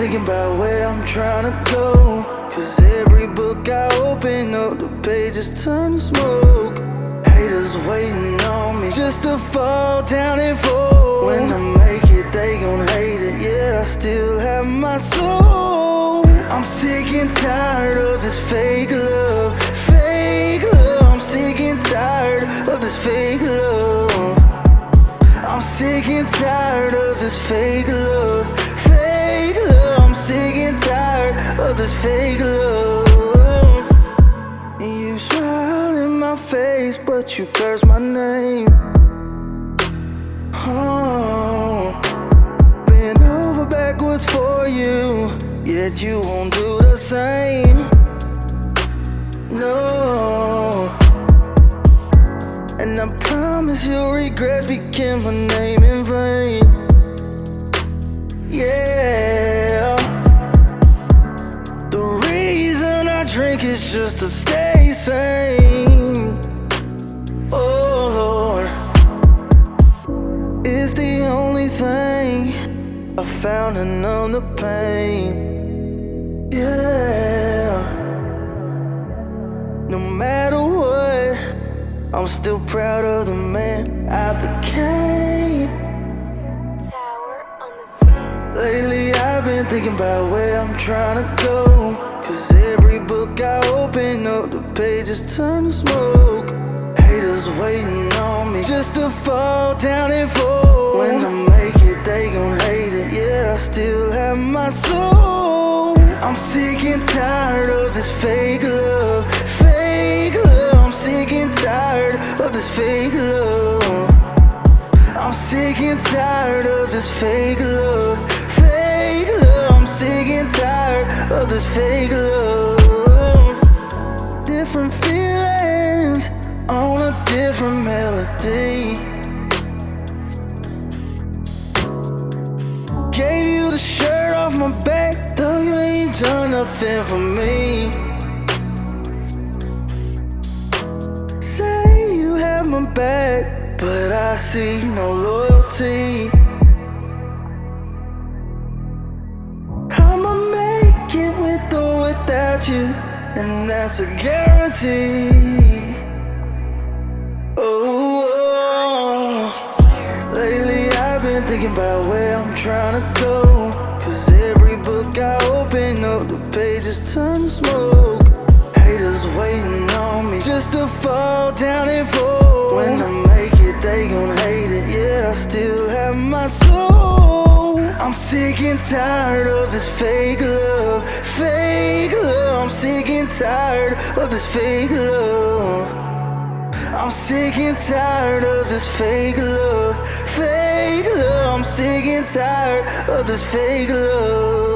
thinking about where I'm trying to go. Cause every book I open up, the pages turn to smoke. Haters waiting on me just to fall down and fall. When I make it, they gon' hate it, yet I still have my soul. I'm sick and tired of this fake love, fake love. I'm sick and tired of this fake love. I'm sick and tired of this fake love, fake love. I'm sick and tired of this fake love. And you smile in my face, but you curse my name. Oh, bend over backwards for you, yet you won't do the same. No. And I promise your regrets became my name in vain. Yeah. The reason I drink is just to stay sane. Oh Lord, it's the only thing I found to numb the pain. Yeah. No matter what, I'm still proud of the man I became. Tower on the beat. Lately I've been thinking about where I'm trying to go. Cause every book I open up, the pages turn to smoke. Haters waiting on me just to fall down and fall. When I make it, they gon' hate it, yet I still have my soul. I'm sick and tired of this fake love, fake love. I'm sick and tired of this fake love. I'm sick and tired of this fake love, fake love. I'm sick and tired of this fake love. Different feelings on a different melody. Gave you the shirt off my back, though you ain't done nothing for me. Say you have my back, but I see no loyalty. I'ma make it with or without you, and that's a guarantee. Oh, lately I've been thinking about where I'm trying to go. Cause every book I open up, the pages turn to smoke. Haters waiting on me just to fall down and fall. When I make it, they gon' hate it, yet I still have my soul. I'm sick and tired of this fake love, fake love. I'm sick and tired of this fake love. I'm sick and tired of this fake love, fake love. I'm sick and tired of this fake love.